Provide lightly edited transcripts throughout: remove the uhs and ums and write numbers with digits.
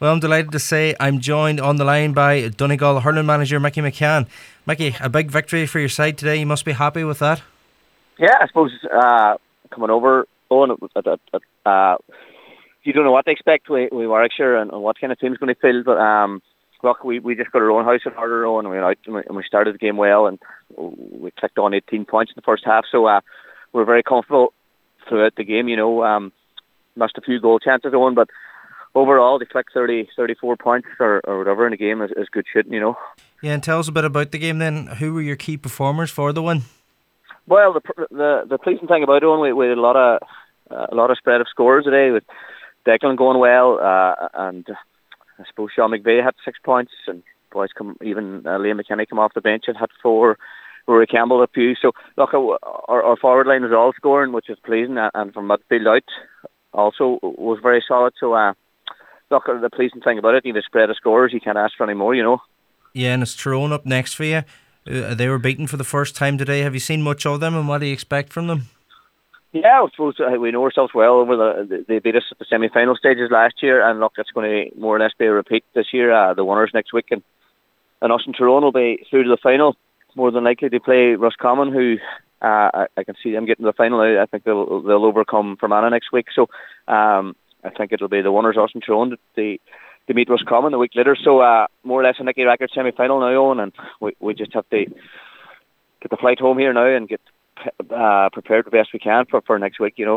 Well, I'm delighted to say I'm joined on the line by Donegal hurling manager Mickey McCann. Mickey, a big victory for your side today. You must be happy with that. Yeah, I suppose coming over, Owen, you don't know what to expect with Warwickshire and what kind of team's going to field, but look, we just got our own house in order, Owen, and we went out and we started the game well, and we clicked on 18 points in the first half, so we're very comfortable throughout the game, missed a few goal chances, Owen, but overall, they clicked 34 points or whatever in the game is good shooting, Yeah, and tell us a bit about the game then. Who were your key performers for the win? Well, the pleasing thing about it, we had a lot of spread of scores today with Declan going well, and I suppose Sean McVeigh had 6 points, and boys even Liam McKinney come off the bench and had 4. Rory Campbell a few. So look, our forward line was all scoring, which is pleasing, and from midfield out also was very solid. So look, the pleasing thing about it, the spread of scores, you can't ask for any more, Yeah, and it's Tyrone up next for you. They were beaten for the first time today. Have you seen much of them, and what do you expect from them? Yeah, I suppose we know ourselves well over they beat us at the semi-final stages last year, and look, it's going to more or less be a repeat this year. The winners next week, and us and Tyrone will be through to the final. More than likely to play Roscommon, who I can see them getting to the final. I think they'll overcome Fermanagh next week. So I think it'll be the winners, us and Tyrone, to meet Roscommon the week later. So more or less a Nicky Rackard semi-final now, Owen, and we just have to get the flight home here now and get prepared the best we can for next week, Yeah,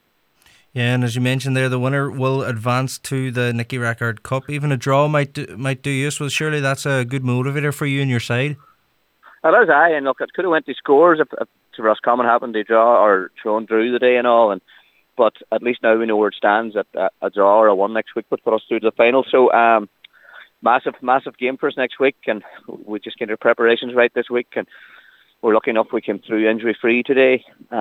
and as you mentioned there, the winner will advance to the Nicky Rackard Cup. Even a draw might do use. Well, surely that's a good motivator for you and your side. It is, and look, it could have went to scores if to Roscommon happened to draw or Tyrone drew the day and all, but at least now we know where it stands. At a draw or a one next week would put us through to the final. So massive game for us next week, and we just get our preparations right this week, and we're lucky enough we came through injury free today,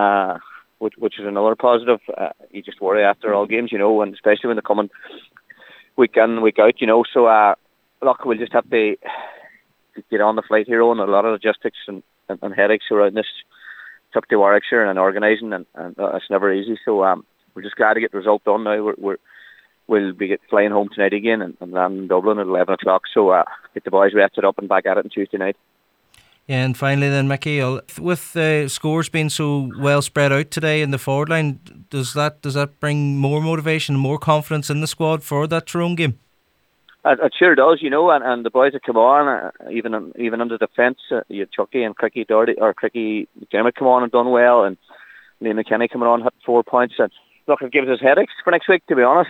which is another positive. You just worry after all games, and especially when they're coming week in, week out, So look, we'll just have to get on the flight here, and a lot of logistics and headaches around this trip to Warwickshire and organising, and it's never easy. So we're just glad to get the result done now. We'll be flying home tonight again and land in Dublin at 11 o'clock. So get the boys rested up and back at it on Tuesday night. Yeah, and finally then, Mickey, with the scores being so well spread out today in the forward line, does that bring more motivation, more confidence in the squad for that Tyrone game? It sure does, and the boys that come on, even under defence, you had Chucky and Cricky McDermott come on and done well, and Liam McKinney coming on had 4 points. And look, it gives us headaches for next week, to be honest.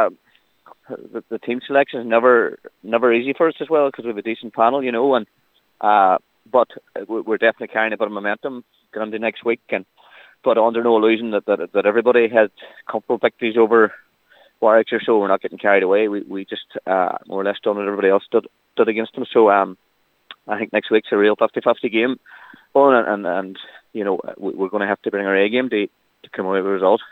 The team selection is never easy for us as well, because we have a decent panel, and but we're definitely carrying a bit of momentum going into next week, but under no illusion that everybody had comfortable victories over Warwickshire, so we're not getting carried away. We just more or less done what everybody else did against them. So I think next week's a real 50-50 game, and we're going to have to bring our A game to come away with a result.